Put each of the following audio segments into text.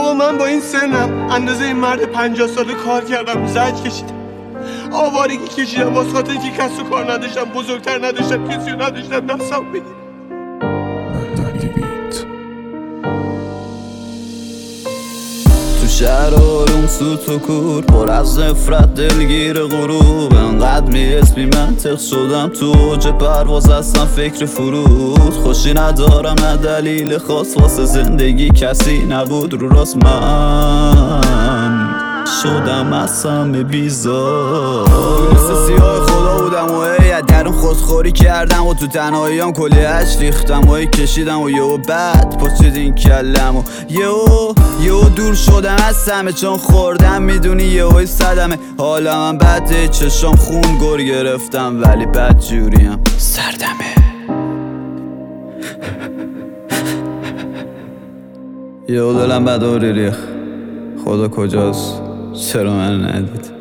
بابا من با این سنم اندازه این مرد 50 ساله کار کردم، زجر کشیدم، آوارگی کشیدم واسه خاطر اینکه کس و کار نداشتم، بزرگتر نداشتم، کسی رو نداشتم دستم بگیرم. تو شهر آروم سوت و کور پر از نفرت دلگیر غروب، انقدر میرس بی منطق شدم تو اوج پرواز هستم فکر فرود. خوشی ندارم نه دلیل خاص واسه زندگی کسی نبود رو راست، من شدم از همه بیزار. مثل سیاه خدا بودم و درون خودخوری کردم و تو تنهاییام کلی عشق ریختم و کشیدم و یهو بعد پاچید این کلم و یهو دور شدم از همه چون خوردم میدونی یهو صدمه. حالا من بده چشام خون گر گرفتم ولی بد جوریم سردمه. یهو دلم بدوری ریخ، خدا کجاست چرا من ندید؟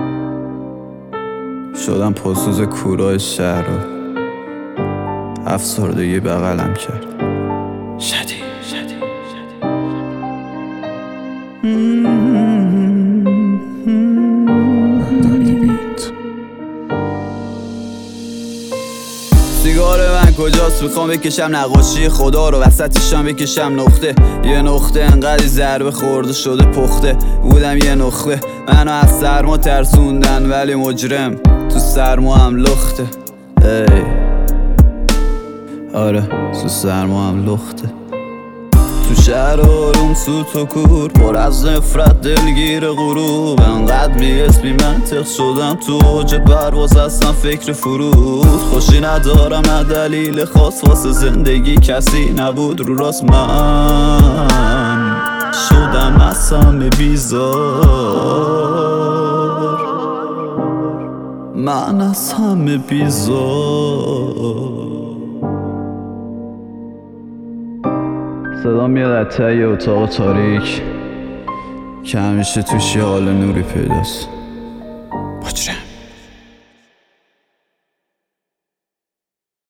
شدم پاسوز کورای شهر رو افسردگی بغلم کرد. شدید سیگار من کجاست؟ میخوام بکشم نقاشی خدا رو وسطشم بکشم نقطه، یه نقطه انقدر ضربه خورده شده پخته بودم یه نقطه. منو از سرما ترسوندن ولی مجرم تو سرما هم لخته. ای آره تو سرما هم لخته. تو شهر آروم سوت و کور پر از نفرت دلگیر غروب، انقدر میرس بی منطق شدم تو اوج پرواز هستم فکر فرود. خوشی ندارم نه دلیل خاص واسه زندگی کسی نبود رو راست، من شدم از همه بیزار. من از همه بیزار. صدا میاد از ته اتاق تاریک که همیشه توش یه حال نوری پیداست. مجرم